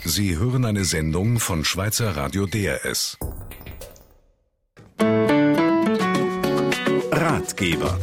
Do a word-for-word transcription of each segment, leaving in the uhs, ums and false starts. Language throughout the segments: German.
Sie hören eine Sendung von Schweizer Radio D R S. Ratgeber.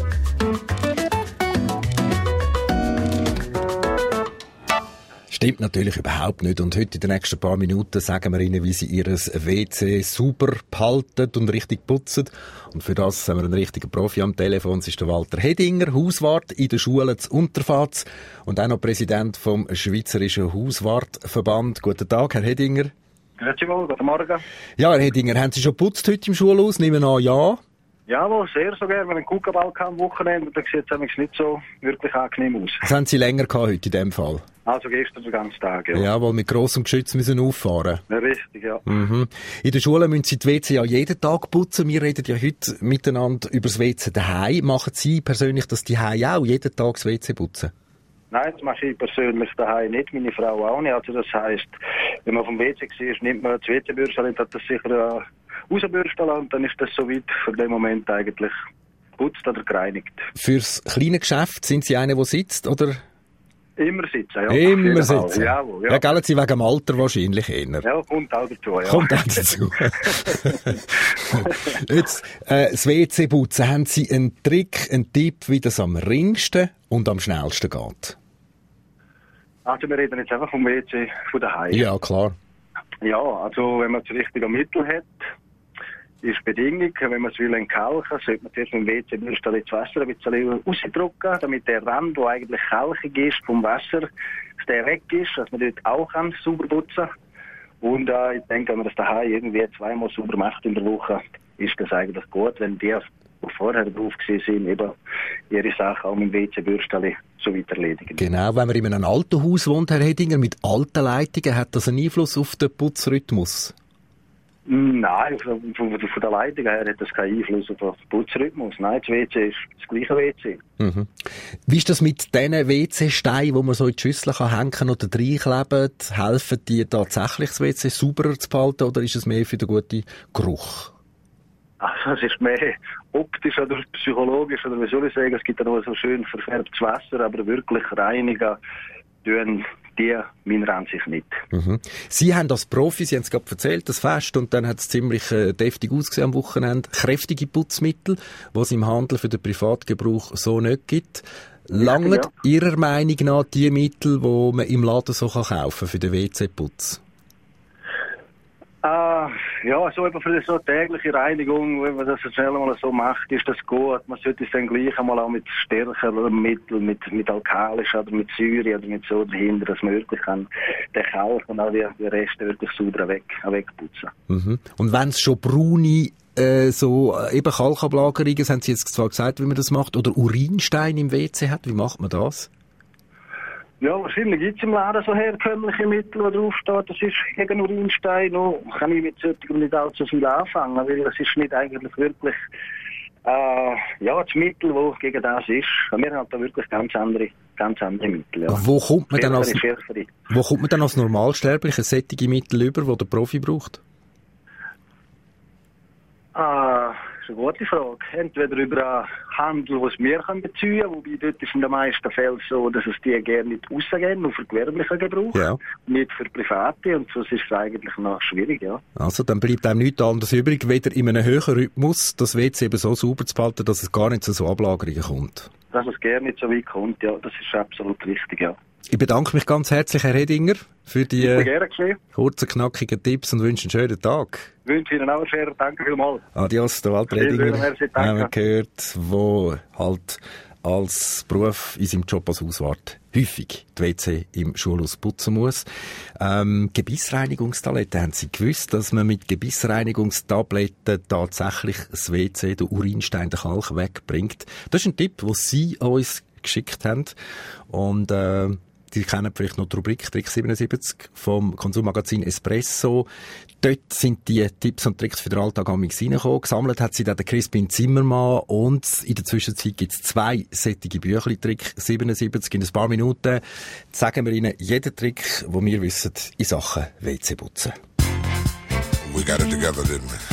Stimmt natürlich überhaupt nicht. Und heute in den nächsten paar Minuten sagen wir Ihnen, wie Sie Ihr W C sauber behalten und richtig putzen. Und für das haben wir einen richtigen Profi am Telefon. Es ist der Walter Hedinger, Hauswart in der Schule zu Unterfatz und auch noch Präsident vom Schweizerischen Hauswartverband. Guten Tag, Herr Hedinger. Grüezi wohl, guten Morgen. Ja, Herr Hedinger, haben Sie schon geputzt heute im Schulhaus? Nehmen wir an, ja. Jawohl, sehr sogar. Wir haben einen Kuchenball am Wochenende, da sieht es nicht so wirklich angenehm aus. Das haben Sie länger gehabt heute in dem Fall? Also gestern den ganzen Tag, ja. Ja, weil mit grossem Geschütz müssen auffahren. Ja, richtig, ja. Mhm. In der Schule müssen Sie die W C ja jeden Tag putzen. Wir reden ja heute miteinander über das W C daheim. Machen Sie persönlich das daheim auch, jeden Tag das W C putzen? Nein, das mache ich persönlich daheim nicht, meine Frau auch nicht. Also das heisst, wenn man vom W C war, nimmt man das W C-Bürstchen und hat das sicher rausbürsten lassen und dann ist das soweit für den Moment eigentlich geputzt oder gereinigt. Fürs kleine Geschäft sind Sie einer, der sitzt, oder? Immer sitzen, ja. Immer sitzen. Jawohl, ja. Ja, gell, Sie wegen dem Alter wahrscheinlich eher. Ja, kommt auch dazu, ja. Kommt auch dazu. Jetzt, äh, das W C putzen, haben Sie einen Trick, einen Tipp, wie das am ringsten und am schnellsten geht? Also wir reden jetzt einfach vom W C von daheim. Ja, klar. Ja, also wenn man das richtige Mittel hat, ist die Bedingung, wenn man es will entkalken, sollte man zuerst mit dem W C-Bürstchen das Wasser ein bisschen rausdrücken, damit der Rand, der eigentlich kalkig ist vom Wasser, dass der weg ist, dass man dort auch kann, sauber putzen kann. Und äh, ich denke, wenn man das daheim irgendwie zweimal sauber macht in der Woche, ist das eigentlich gut, wenn die, die vorher drauf sind, eben ihre Sachen auch mit dem W C-Bürstchen so weiter erledigen. Genau, wenn man in einem alten Haus wohnt, Herr Hedinger, mit alten Leitungen, hat das einen Einfluss auf den Putzrhythmus? Nein, von, von, von der Leitung her hat das keinen Einfluss auf den Putzrhythmus. Nein, das W C ist das gleiche W C. Mhm. Wie ist das mit diesen W C-Steinen, die man so in die Schüssel hängen kann oder reinkleben? Helfen die tatsächlich, das W C sauberer zu behalten oder ist es mehr für den guten Geruch? Also es ist mehr optisch oder psychologisch, oder wie soll ich sagen, es gibt ja noch so schön verfärbtes Wasser, aber wirklich reinigen tun die meiner Ansicht nicht. Mhm. Sie haben als Profi, Sie haben es gerade erzählt, das Fest, und dann hat es ziemlich äh, deftig ausgesehen am Wochenende, kräftige Putzmittel, die es im Handel für den Privatgebrauch so nicht gibt. Langen ja. Ihrer Meinung nach die Mittel, die man im Laden so kaufen kann für den W C-Putz? Uh, ja, so eben für eine so tägliche Reinigung, wenn man das jetzt mal so macht, ist das gut. Man sollte es dann gleich einmal auch mit stärkeren Mitteln, mit, mit alkalisch oder mit Säure oder mit so dahinter, dass man wirklich kann den Kalk und auch die, die Reste wirklich sauber weg, wegputzen. Mhm. Und wenn es schon braune äh, so äh, eben Kalkablagerungen, haben Sie jetzt zwar gesagt, wie man das macht, oder Urinstein im W C hat, wie macht man das? Ja, wahrscheinlich gibt es im Laden so herkömmliche Mittel, die draufstehen. Das ist gegen Urinstein. No, kann ich mit solchen nicht allzu viel anfangen, weil das ist nicht eigentlich wirklich äh, ja, das Mittel, das gegen das ist. Wir haben da wirklich ganz andere, ganz andere Mittel. Ja. Wo kommt man dann als, wo kommt man dann als Normalsterblicher solche Mittel über, die der Profi braucht? Ah, das ist eine gute Frage. Entweder über einen Handel, den wir beziehen können, wobei dort ist in den meisten Fällen so, dass es die gerne nicht rausgehen, nur für gewerblichen Gebrauch, ja. Nicht für Private, und so ist es eigentlich noch schwierig, ja. Also, dann bleibt einem nichts anderes übrig, weder in einem höheren Rhythmus das W C eben so sauber zu behalten, dass es gar nicht zu so Ablagerungen kommt. Dass es gerne nicht so weit kommt, ja, das ist absolut richtig, ja. Ich bedanke mich ganz herzlich, Herr Hedinger, für die äh, kurzen, knackigen Tipps und wünsche einen schönen Tag. Ich wünsche Ihnen auch einen schönen Dank vielmals. Adios, der Walter Hedinger, haben wir gehört, der halt als Beruf in seinem Job als Hauswart häufig die W C im Schulhaus putzen muss. Ähm, Gebissreinigungstabletten, haben Sie gewusst, dass man mit Gebissreinigungstabletten tatsächlich das W C, den Urinstein, den Kalk wegbringt? Das ist ein Tipp, den Sie uns geschickt haben. Und äh, Sie kennen vielleicht noch die Rubrik Trick siebenundsiebzig vom Konsummagazin Espresso. Dort sind die Tipps und Tricks für den Alltag amigs reingekommen. Gesammelt hat sie dann der Crispin Zimmermann, und in der Zwischenzeit gibt es zwei sättige Büchli Trick siebenundsiebzig. In ein paar Minuten sagen wir Ihnen jeden Trick, den wir wissen in Sachen W C putzen. We got it together, didn't we?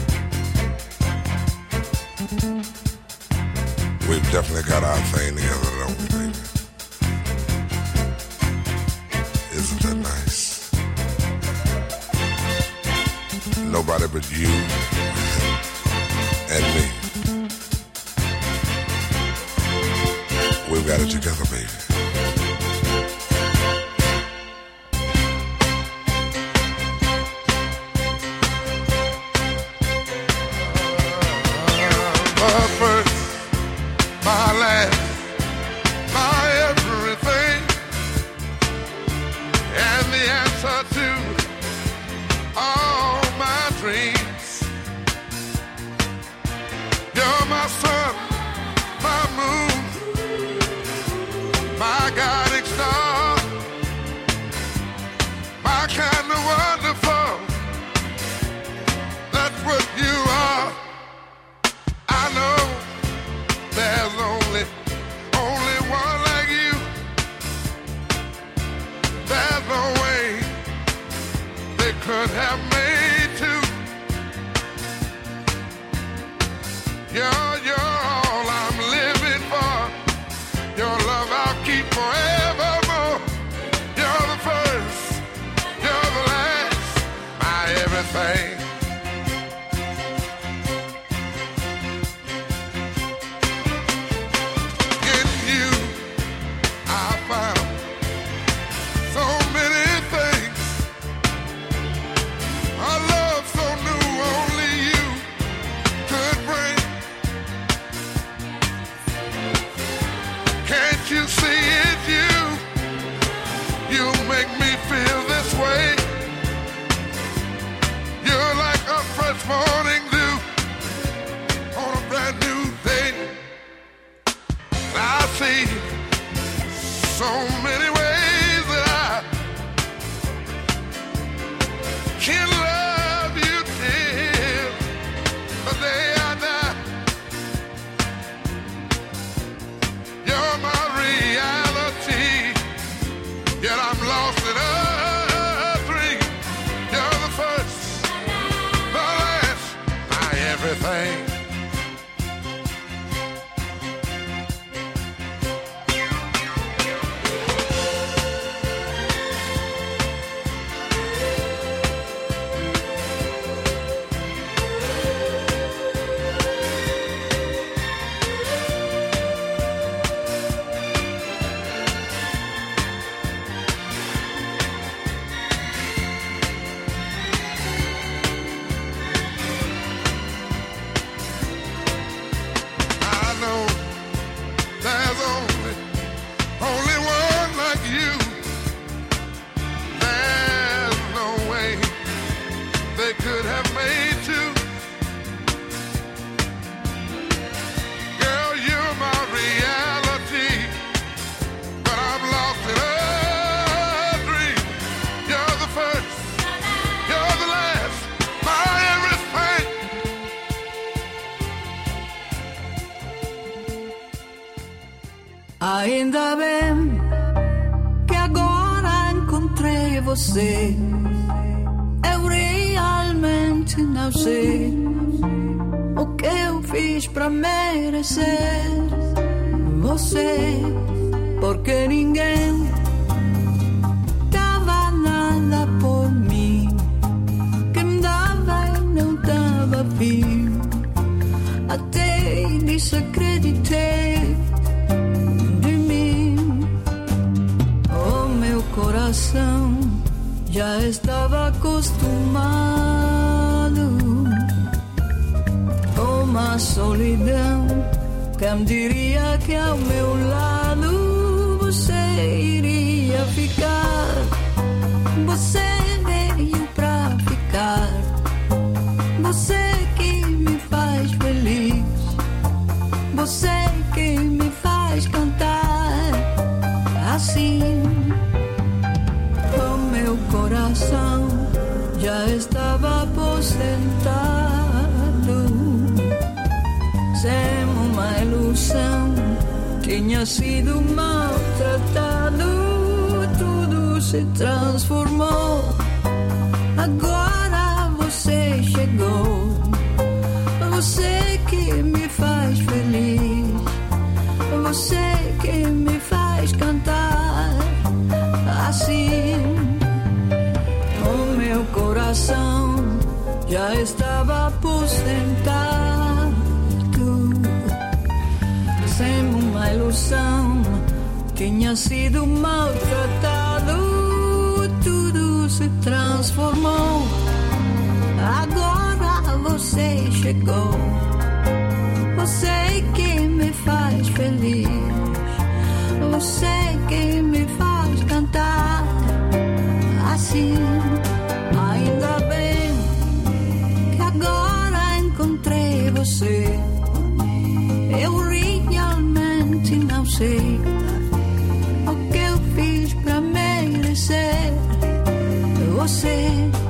We've definitely got our thing together, don't we, baby? Isn't that nice? nobody but you and me. We've got it together, baby. My first, my last, my everything, and the answer to all my dreams. You're my sun, my moon, my guiding star, my kind of wonderful. That's what you are. I know there's only, only one like you. There's no way they could have made two. You're, you're all I'm living for. Your love I'll keep forevermore. You're the first, you're the last, my everything. In you, I found so many things. A love so new, only you could bring. Can't you see it's you? You make me feel this way. You're like a fresh morning dew on a brand new day. I see so many ways that I can love you till the day I die. You're my reality, yet I'm lost in a dream. You're the first, the last, my everything. I know there's only, only one like you. There's no way they could have made two. Girl, you're my reality, but I'm lost in a dream. You're the first, you're the last, my everything. Ainda bem que agora encontrei você. Eu realmente não sei o que eu fiz pra merecer você, porque ninguém dava nada por mim. Quem dava eu não dava fim. Até desacreditei de mim. O meu coração já estava acostumado com uma solidão. Quem diria que ao meu lado você iria ficar? Você veio pra ficar. Você que me faz feliz. Você que me faz cantar assim. O meu coração já estava aposentado, sem uma ilusão. Tinha sido maltratado, tudo se transformou. Agora você chegou. Você que me faz feliz. Você que me faz cantar assim. O meu coração já estava aposentado. Sem uma ilusão, tinha sido maltratado. Tudo se transformou. Agora você chegou. Você que me faz feliz. Você que me faz cantar assim. Ainda bem que agora encontrei você. Eu realmente não sei o que eu fiz pra merecer você.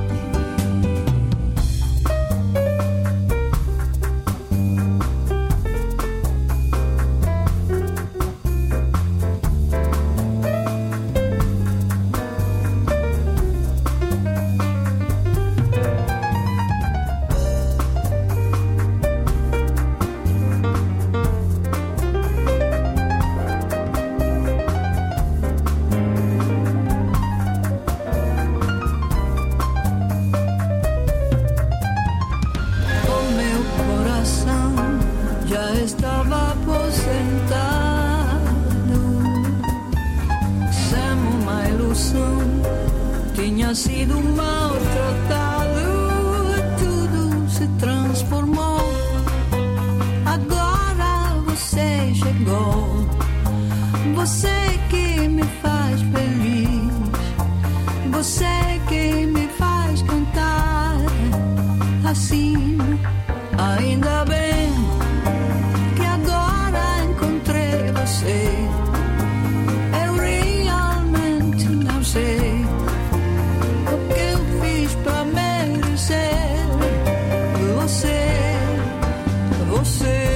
Tinha sido maltratado, tudo se transformou. Agora você chegou. Você que me faz feliz. Você que me faz cantar assim. Ainda bem que agora encontrei você. Eu realmente não sei pra merecer você, você.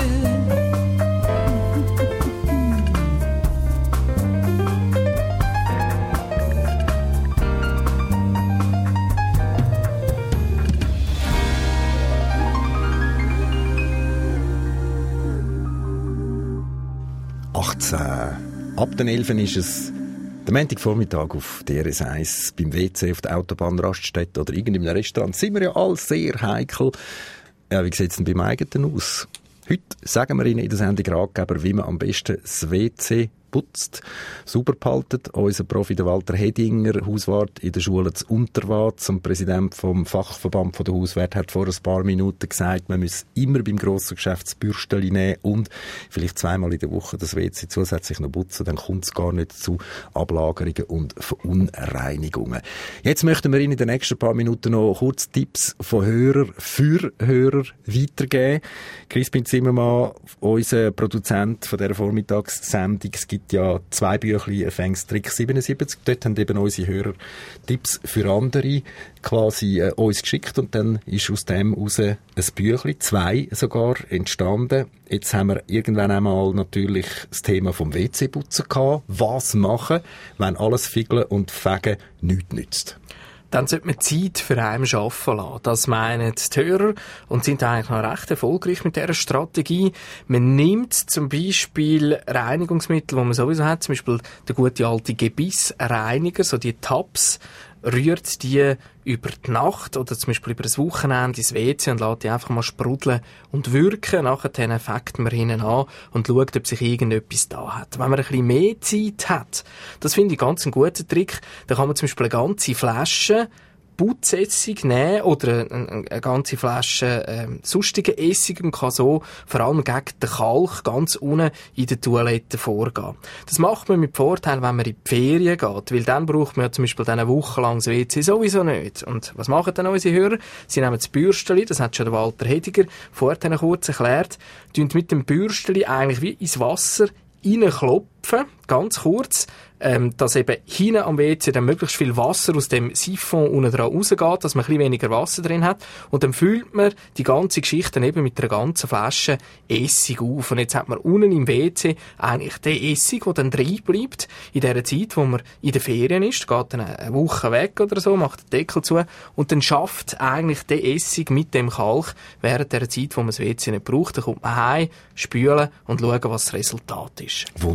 achtzehn. Ab den elf ist es der Montagvormittag auf D R S eins, beim W C auf der Autobahnraststätte oder irgendeinem Restaurant, sind wir ja alle sehr heikel. Ja, wie sieht es denn beim eigenen aus? Heute sagen wir Ihnen in der Sendung Ratgeber, wie man am besten das W C putzt, sauber behaltet. Unser Profi, der Walter Hedinger, Hauswart in der Schule zu Unterwart, und Präsident vom Fachverband der Hauswärter, hat vor ein paar Minuten gesagt, man muss immer beim grossen Geschäft das Bürsteli nehmen und vielleicht zweimal in der Woche das W C zusätzlich noch putzen, dann kommt es gar nicht zu Ablagerungen und Verunreinigungen. Jetzt möchten wir Ihnen in den nächsten paar Minuten noch kurz Tipps von Hörer für Hörer weitergeben. Crispin Zimmermann, unser Produzent von dieser Vormittagssendung, es gibt ja zwei Büchlein, Fängs Trick siebenundsiebzig. Dort haben eben unsere Hörer Tipps für andere quasi äh, uns geschickt und dann ist aus dem raus ein Büchlein, zwei sogar, entstanden. Jetzt haben wir irgendwann einmal natürlich das Thema vom W C-Putzen gehabt. Was machen, wenn alles Fiegeln und Fegen nichts nützt? Dann sollte man Zeit für einen arbeiten lassen. Das meinen die Hörer und sind eigentlich noch recht erfolgreich mit dieser Strategie. Man nimmt zum Beispiel Reinigungsmittel, die man sowieso hat, zum Beispiel der gute alte Gebissreiniger, so die Tabs, rührt die über die Nacht oder zum Beispiel über das Wochenende ins W C und lässt die einfach mal sprudeln und wirken. Nachher fängt man hinten an und schaut, ob sich irgendetwas da hat. Wenn man ein bisschen mehr Zeit hat, das finde ich ganz einen guten Trick, dann kann man zum Beispiel eine ganze Flasche Putzessig nehmen oder eine, eine ganze Flasche ähm, sonstigen Essig und kann so vor allem gegen den Kalk ganz unten in der Toilette vorgehen. Das macht man mit Vorteil, wenn man in die Ferien geht, weil dann braucht man ja zum Beispiel eine Woche lang das W C sowieso nicht. Und was machen dann unsere Hörer? Sie nehmen das Bürsteli, das hat schon der Walter Hediger vorhin kurz erklärt, tun mit dem Bürsteli eigentlich wie ins Wasser reinklopfen, ganz kurz, ähm, dass eben hinten am W C dann möglichst viel Wasser aus dem Siphon unten dran rausgeht, dass man ein bisschen weniger Wasser drin hat. Und dann füllt man die ganze Geschichte dann eben mit einer ganzen Flasche Essig auf. Und jetzt hat man unten im W C eigentlich den Essig, der dann drin bleibt, in der Zeit, wo man in den Ferien ist, geht dann eine Woche weg oder so, macht den Deckel zu und dann schafft eigentlich der Essig mit dem Kalk während der Zeit, wo man das W C nicht braucht. Dann kommt man heim, spülen und schauen, was das Resultat ist. Wunderbar.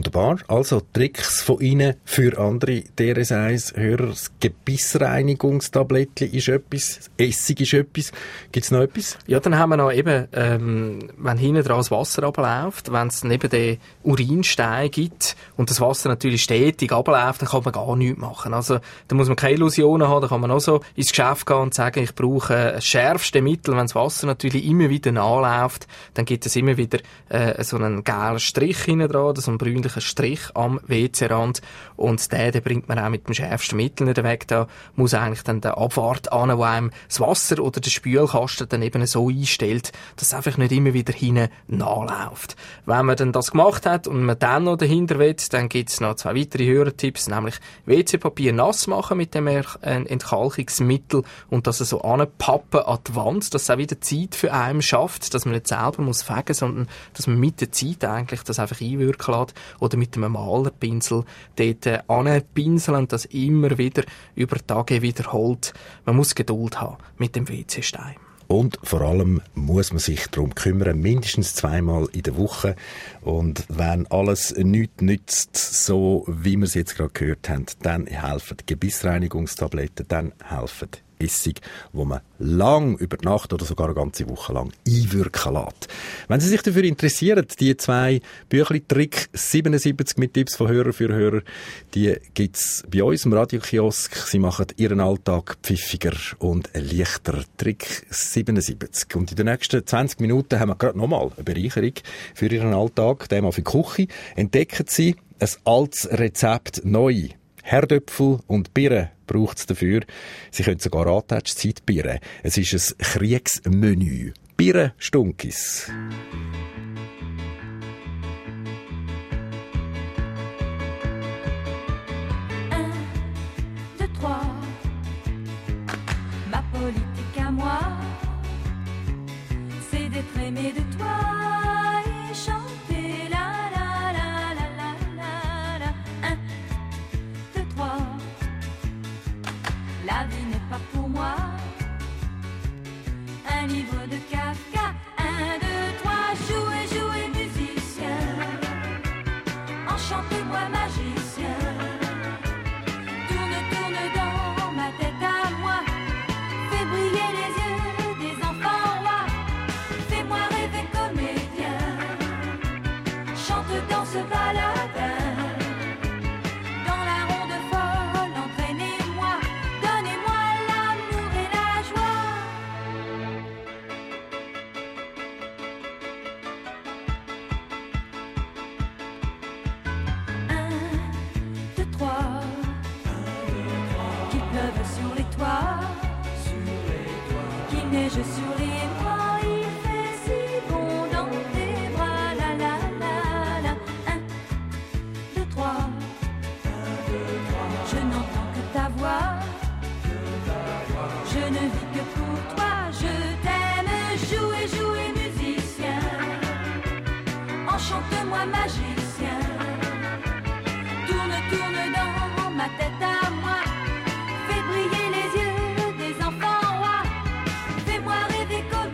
Also Tricks von Ihnen für andere D R S eins Hörer. Das Gebissreinigungstablettchen ist etwas, Essig ist etwas. Gibt es noch etwas? Ja, dann haben wir noch eben, ähm, wenn hinten dran das Wasser abläuft, wenn es neben den Urinstein gibt und das Wasser natürlich stetig abläuft, dann kann man gar nichts machen. Also da muss man keine Illusionen haben, da kann man auch so ins Geschäft gehen und sagen, ich brauche das schärfste Mittel. Wenn das Wasser natürlich immer wieder nachläuft, dann gibt es immer wieder äh, so einen gelben Strich hinten dran, so einen bräunlichen Strich am W C-Rand und den, den bringt man auch mit dem schärfsten Mittel nicht weg. Da muss eigentlich dann der Abwart an, wo einem das Wasser oder der Spülkasten dann eben so einstellt, dass es einfach nicht immer wieder hinten nachläuft. Wenn man dann das gemacht hat und man dann noch dahinter will, dann gibt es noch zwei weitere Hörertipps, nämlich W C-Papier nass machen mit dem Entkalkungsmittel und das so anpappen an die Wand, dass es auch wieder Zeit für einen schafft, dass man nicht selber muss fegen, sondern dass man mit der Zeit eigentlich das einfach einwirken lässt oder mit einem Malerpinsel dort äh, anpinseln und das immer wieder über Tage wiederholt. Man muss Geduld haben mit dem W C-Stein. Und vor allem muss man sich darum kümmern, mindestens zweimal in der Woche. Und wenn alles nichts nützt, so wie wir es jetzt gerade gehört haben, dann helfen Gebissreinigungstabletten, dann helfen Essig, wo man lang über die Nacht oder sogar eine ganze Woche lang einwirken lässt. Wenn Sie sich dafür interessieren, die zwei Büchlein Trick siebenundsiebzig mit Tipps von Hörer für Hörer, die gibt's bei uns im Radiokiosk. Sie machen Ihren Alltag pfiffiger und leichter. Trick siebenundsiebzig. Und in den nächsten zwanzig Minuten haben wir gerade nochmal eine Bereicherung für Ihren Alltag, dem für die Küche. Entdecken Sie ein altes Rezept neu. Herdöpfel und Birnen braucht es dafür. Sie können sogar Antatschzeit Birnen. Es ist ein Kriegsmenü. Birnenstunkis. Un, deux, trois. Ma politique à moi, c'est d'être aimé de toi et chanter la la la la la la la. Un, deux, trois. La vie n'est pas pour moi. Un livre de Kafka. Un, deux, trois. Jouez, jouez, musicien. Enchantez-moi, magicien. Tourne, tourne dans ma tête à moi. Fais briller les yeux des enfants rois. Fais-moi rêver comédien. Chante dans ce baladin. Dans la ronde folle, entraînez-moi. Donnez-moi l'amour et la joie. Un, deux, trois. Qu'il pleuve sur les toits. Qu'il neige sur les toits. Il fait si bon dans tes bras. La la la la. Un, deux, trois. Je n'entends que ta voix. Je ne vis que pour toi. Je t'aime. Jouez, jouez, musicien. Enchante-moi, magicien. Tourne, tourne dans ma tête à moi. Fais briller les yeux des enfants rois. Fais-moi rêver comme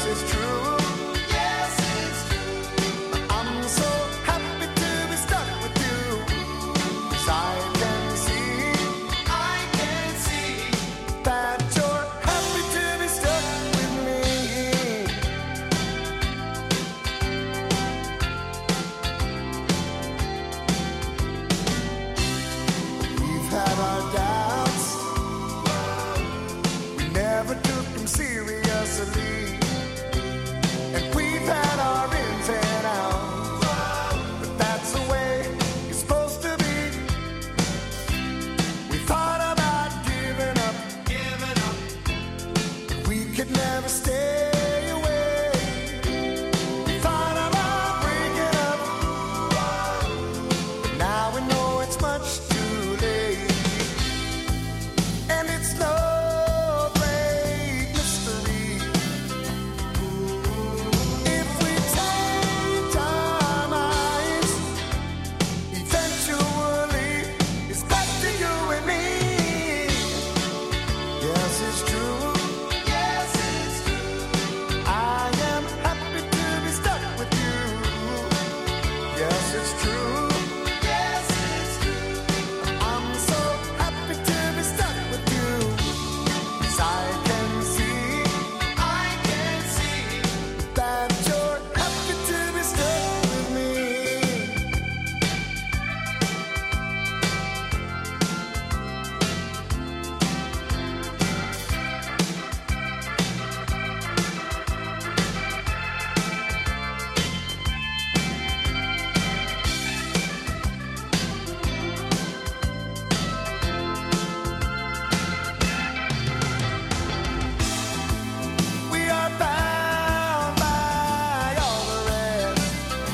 it's true. Yes, it's true. I'm so happy to be stuck with you. 'Cause I can see, I can see that you're happy to be stuck with me. We've had our doubts, we never took them seriously, and we've had our ins and outs, but that's the way it's supposed to be. We thought about giving up, giving up, but we could never stay away. We thought about breaking up, but now we know it's much too late. And it's no great mystery. If we change our minds, eventually it's back to you and me. Yes, it's true. Yes, it's true. I am happy to be stuck with you. Yes, it's true. Yes, it's true. I'm so happy to be stuck with you. 'Cause I can see, I can see that you're happy to be stuck with me. We are bound by all the rest,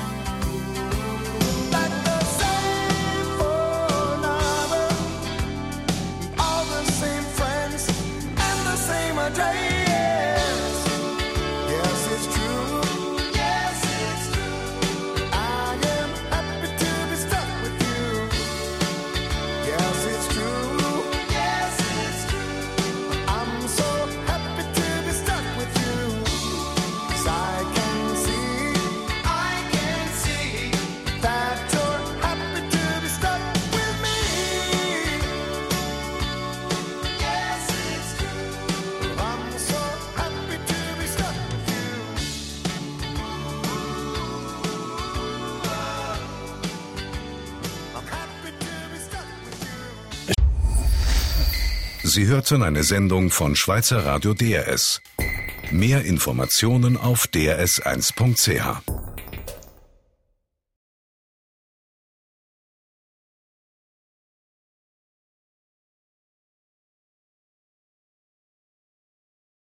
like the same phone number, all the same friends, and the same address. Yes, it's true. Yes, it's true. I am happy to be stuck with you. Yes, it's true. Yes, it's true. I'm so happy to be stuck with you. 'Cause I can see, I can see that you're happy to be stuck with me. Yes, it's true. I'm so happy to be stuck with you. I'm happy to be stuck with you. Sie hörten eine Sendung von Schweizer Radio D R S. Mehr Informationen auf d r s eins punkt c h.